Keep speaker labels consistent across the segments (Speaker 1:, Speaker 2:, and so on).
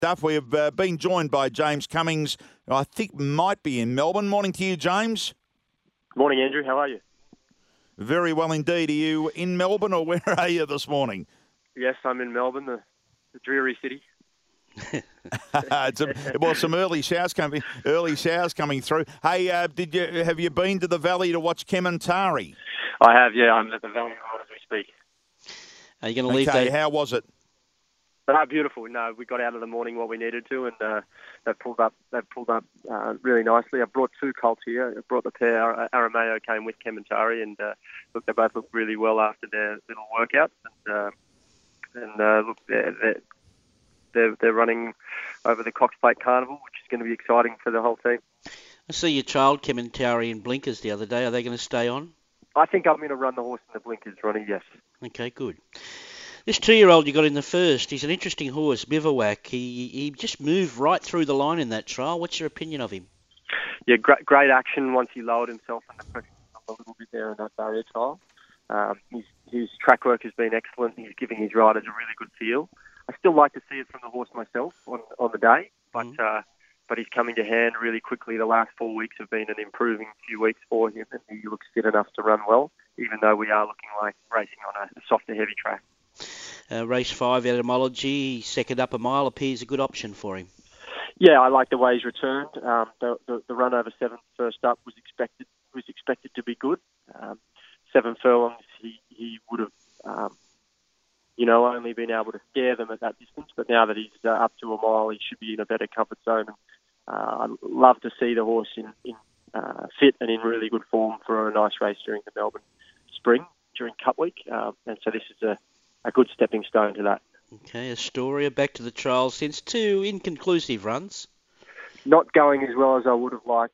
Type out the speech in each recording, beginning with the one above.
Speaker 1: Stuff. We have been joined by James Cummings, who I think might be in Melbourne. Morning to you, James.
Speaker 2: Morning, Andrew. How are you?
Speaker 1: Very well indeed. Are you in Melbourne or where are you this morning?
Speaker 2: Yes, I'm in Melbourne, the dreary city.
Speaker 1: Some early showers coming through. Hey, have you been to the Valley to watch Kementari?
Speaker 2: I have, yeah. I'm at the Valley Road as we speak.
Speaker 3: Are you going to leave
Speaker 1: Okay, how was it?
Speaker 2: Beautiful. No, we got out of the morning what we needed to, and they pulled up really nicely. I brought two colts here. I brought the pair. Arameo came with Kementari, and look, they both look really well after their little workouts. And look, they're running over the Cox Plate Carnival, which is going to be exciting for the whole team.
Speaker 3: I see your child Kementari in blinkers the other day. Are they going to stay on?
Speaker 2: I think I'm going to run the horse in the blinkers, Ronnie. Yes.
Speaker 3: Okay, good. This 2-year-old you got in the first, he's an interesting horse, Bivouac. He just moved right through the line in that trial. What's your opinion of him?
Speaker 2: Yeah, great action once he lowered himself under pressure a little bit there in that barrier trial. His track work has been excellent. He's giving his riders a really good feel. I still like to see it from the horse myself on the day, but he's coming to hand really quickly. The last 4 weeks have been an improving few weeks for him, and he looks fit enough to run well, even though we are looking like racing on a softer, heavy track.
Speaker 3: Race 5, Etymology, second up a mile, appears a good option for him.
Speaker 2: Yeah, I like the way he's returned. The run over 7 first up was expected to be good. 7 furlongs, he would have, only been able to scare them at that distance. But now that he's up to a mile, he should be in a better comfort zone. I'd love to see the horse in fit and in really good form for a nice race during the Melbourne Spring, during Cup Week. And so this is a good stepping stone to that.
Speaker 3: Okay, Astoria back to the trials since 2 inconclusive runs.
Speaker 2: Not going as well as I would have liked,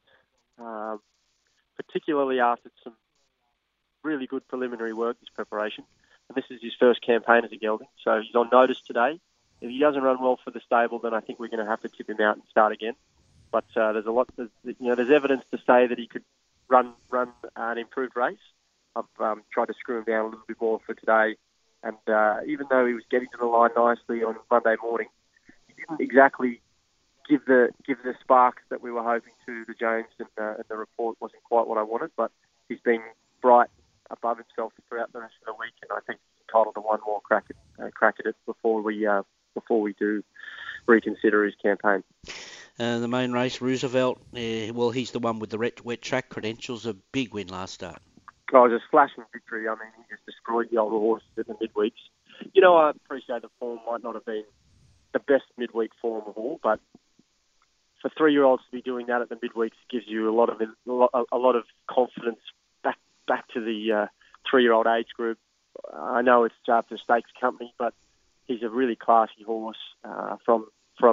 Speaker 2: particularly after some really good preliminary work, this preparation. And this is his first campaign as a gelding, so he's on notice today. If he doesn't run well for the stable, then I think we're going to have to tip him out and start again. But there's evidence to say that he could run an improved race. I've tried to screw him down a little bit more for today. And even though he was getting to the line nicely on Monday morning, he didn't exactly give the sparks that we were hoping to James, and the report wasn't quite what I wanted. But he's been bright above himself throughout the rest of the week, and I think he's entitled to one more crack at it before we do reconsider his campaign.
Speaker 3: The main race, Roosevelt, he's the one with the wet track credentials. A big win last start.
Speaker 2: Oh, it was a flashing victory. I mean, he just destroyed the older horses in the midweeks. I appreciate the form might not have been the best midweek form of all, but for 3-year-olds to be doing that at the midweeks gives you a lot of confidence back to the 3-year-old age group. I know it's after stakes company, but he's a really classy horse from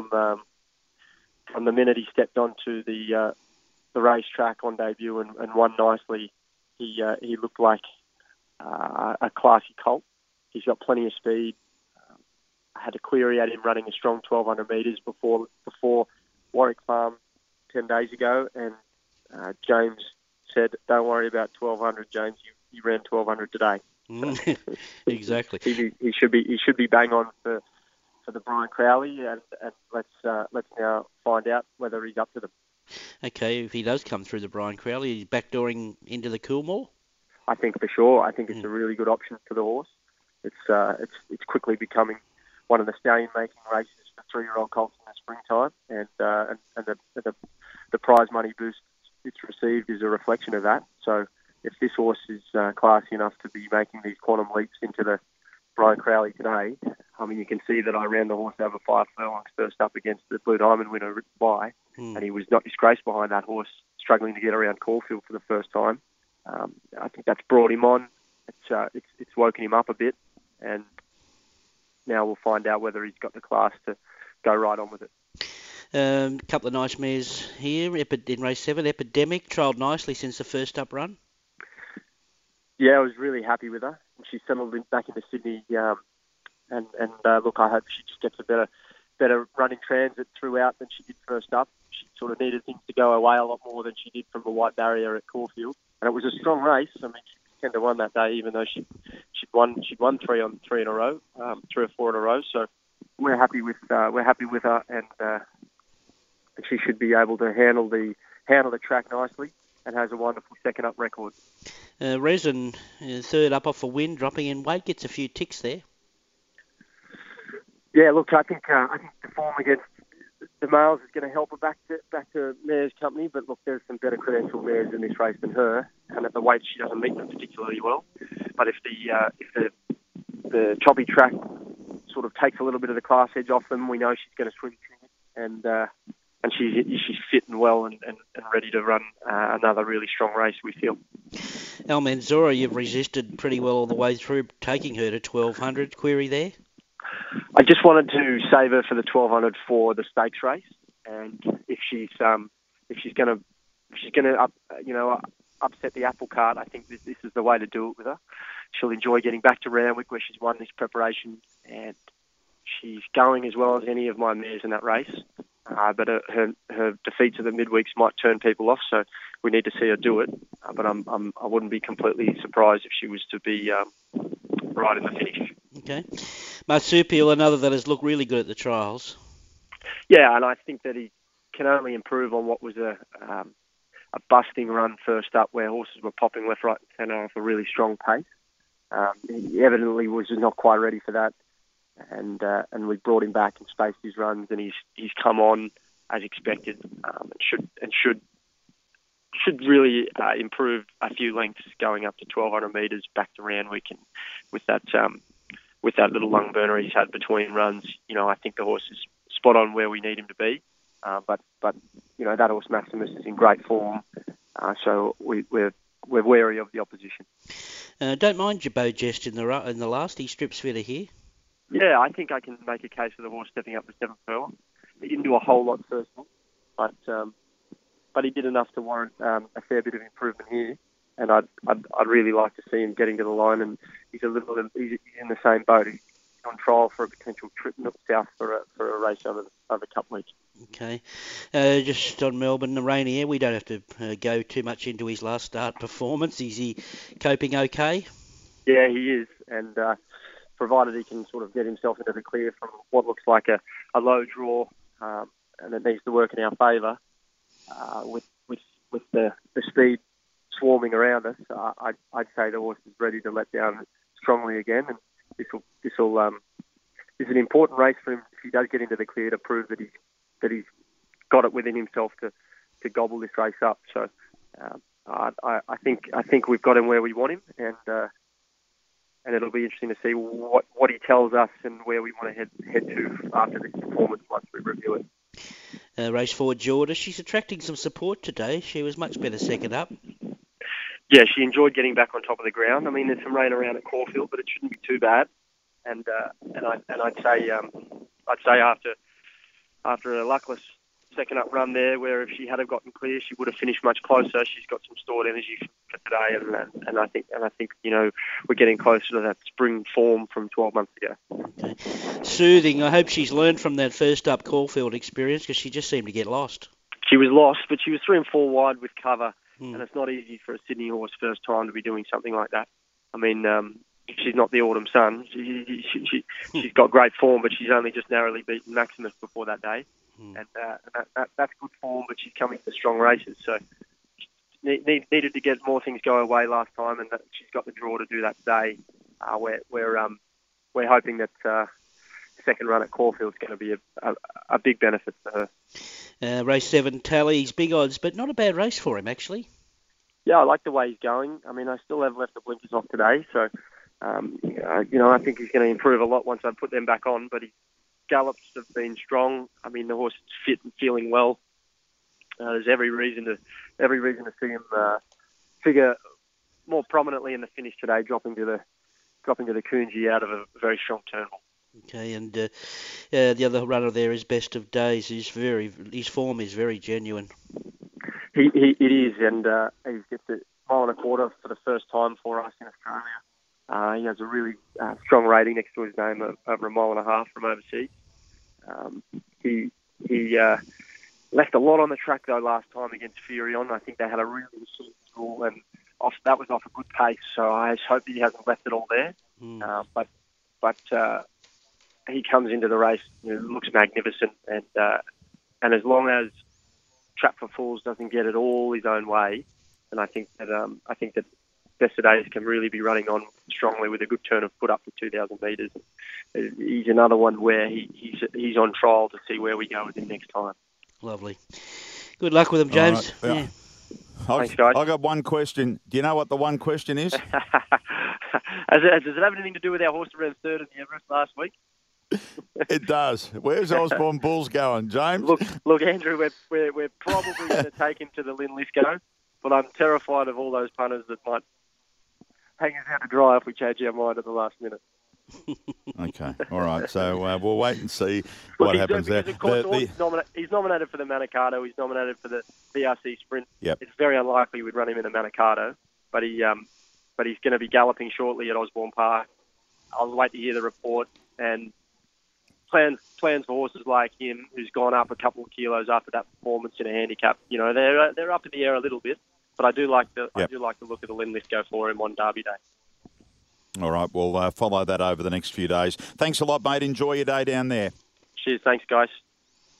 Speaker 2: the minute he stepped onto the racetrack on debut and won nicely. He looked like a classy colt. He's got plenty of speed. I had a query at him running a strong 1,200 metres before Warwick Farm 10 days ago, and James said, "Don't worry about 1,200, James. You ran 1,200 today."
Speaker 3: Exactly.
Speaker 2: He should be bang on for the Brian Crowley, and let's now find out whether he's up to them.
Speaker 3: Okay, if he does come through the Brian Crowley, he's backdooring into the Coolmore?
Speaker 2: I think for sure. I think it's a really good option for the horse. It's quickly becoming one of the stallion-making races for 3-year-old colts in the springtime, and the prize money boost it's received is a reflection of that. So if this horse is classy enough to be making these quantum leaps into the Brian Crowley today, I mean, you can see that I ran the horse over 5 furlongs first up against the Blue Diamond winner, Rich Bly, and he was not disgraced behind that horse, struggling to get around Caulfield for the first time. I think that's brought him on. It's woken him up a bit, and now we'll find out whether he's got the class to go right on with it.
Speaker 3: A couple of nice mares here in race 7. Epidemic trialled nicely since the first up run.
Speaker 2: Yeah, I was really happy with her. She settled back into Sydney, and look, I hope she just gets a better run in transit throughout than she did first up. She sort of needed things to go away a lot more than she did from the white barrier at Caulfield, and it was a strong race. I mean, she 10-1 that day, even though she'd won 3 in a row, 3 or 4 in a row. So we're happy with her, and she should be able to handle the track nicely, and has a wonderful second up record.
Speaker 3: Resin, third up off a win, dropping in weight, gets a few ticks there.
Speaker 2: Yeah, look, I think the form against the males is going to help her back to Mare's company, but look, there's some better credentialed mares in this race than her, and at the weight she doesn't meet them particularly well. But if the choppy track sort of takes a little bit of the class edge off them, we know she's going to swim through it, and she's fit and well and ready to run another really strong race, we feel.
Speaker 3: Almanzora, you've resisted pretty well all the way through, taking her to 1200. Query there?
Speaker 2: I just wanted to save her for the 1200 for the stakes race, and if she's going to upset the apple cart, I think this is the way to do it with her. She'll enjoy getting back to Randwick, where she's won this preparation, and she's going as well as any of my mares in that race. But her defeats of the midweeks might turn people off, so we need to see her do it. But I wouldn't be completely surprised if she was to be right in the finish.
Speaker 3: Okay. Marsupial, another that has looked really good at the trials.
Speaker 2: Yeah, and I think that he can only improve on what was a busting run first up, where horses were popping left, right, and centre off a really strong pace. He evidently was not quite ready for that, and we brought him back and spaced his runs, and he's come on as expected, and should really improve a few lengths going up to 1200 metres back to Randwick, and with that little lung burner he's had between runs, I think the horse is spot on where we need him to be. But that horse Maximus is in great form, so we're wary of the opposition.
Speaker 3: Don't mind Jabot Jest in the last. He strips fitter here.
Speaker 2: Yeah, I think I can make a case for the horse stepping up to 7 furlong. He didn't do a whole lot first one, but he did enough to warrant a fair bit of improvement here. And I'd really like to see him getting to the line. And he's in the same boat. He's on trial for a potential trip north south for a race over a couple weeks.
Speaker 3: Okay, just on Melbourne, the Rainier, we don't have to go too much into his last start performance. Is he coping okay?
Speaker 2: Yeah, he is, and provided he can sort of get himself into the clear from what looks like a low draw, and it needs to work in our favour with the speed swarming around us. I'd say the horse is ready to let down strongly again, and this is an important race for him if he does get into the clear to prove that he's got it within himself to gobble this race up. So I think we've got him where we want him, and it'll be interesting to see what he tells us and where we want to head to after this performance once we review it.
Speaker 3: Race 4, Georgia. She's attracting some support today. She was much better second up.
Speaker 2: Yeah, she enjoyed getting back on top of the ground. I mean, there's some rain around at Caulfield, but it shouldn't be too bad. And I'd say after a luckless second up run there, where if she had have gotten clear, she would have finished much closer. She's got some stored energy for today, and I think we're getting closer to that spring form from 12 months ago.
Speaker 3: Okay. Soothing. I hope she's learned from that first up Caulfield experience, because she just seemed to get lost.
Speaker 2: She was lost, but she was 3 and 4 wide with cover, and it's not easy for a Sydney horse first time to be doing something like that. I mean, she's not the Autumn Sun. She's got great form, but she's only just narrowly beaten Maximus before that day. And that's good form, but she's coming to strong races. So needed to get more things go away last time, and she's got the draw to do that today. We're hoping that second run at Caulfield is going to be a big benefit for her.
Speaker 3: Race 7, Tallies, big odds, but not a bad race for him, actually.
Speaker 2: Yeah, I like the way he's going. I mean, I still have left the blinkers off today, so I think he's going to improve a lot once I put them back on. But his gallops have been strong. I mean, the horse is fit and feeling well. There's every reason to see him figure more prominently in the finish today, dropping to the Coonji out of a very strong Turnbull. Okay,
Speaker 3: and the other runner there is Best of Days. His form is very genuine.
Speaker 2: It is, and he gets a mile and a quarter for the first time for us in Australia. He has a really strong rating next to his name of over a mile and a half from overseas. He left a lot on the track though last time against Furion. I think they had a really short draw, and that was off a good pace. So I hope he hasn't left it all there. he comes into the race, looks magnificent, and as long as Trap for Fools doesn't get it all his own way, and I think that Besides can really be running on strongly with a good turn of foot up to 2,000 metres. He's another one where he's on trial to see where we go with him next time.
Speaker 3: Lovely. Good luck with him, James.
Speaker 1: Right.
Speaker 3: Yeah.
Speaker 2: Thanks, guys.
Speaker 1: I got one question. Do you know what the one question is?
Speaker 2: Does it have anything to do with our horse around third in the Everest last week?
Speaker 1: It does. Where's Osborne Bulls going, James?
Speaker 2: Look, Andrew, we're probably going to take him to the Linlithgow, but I'm terrified of all those punters that might hang us out to dry if we change our mind at the last minute.
Speaker 1: Okay, all right. So we'll wait and see what happens there.
Speaker 2: Of course, he's nominated for the Manikato. He's nominated for the VRC Sprint.
Speaker 1: Yep.
Speaker 2: It's very unlikely we'd run him in a Manikato, but he's going to be galloping shortly at Osborne Park. I'll wait to hear the report and plans for horses like him, who's gone up a couple of kilos after that performance in a handicap. They're up in the air a little bit, but I do like the look at the Linlithgow for him on Derby Day.
Speaker 1: All right, we'll follow that over the next few days. Thanks a lot, mate. Enjoy your day down there.
Speaker 2: Cheers. Thanks, guys.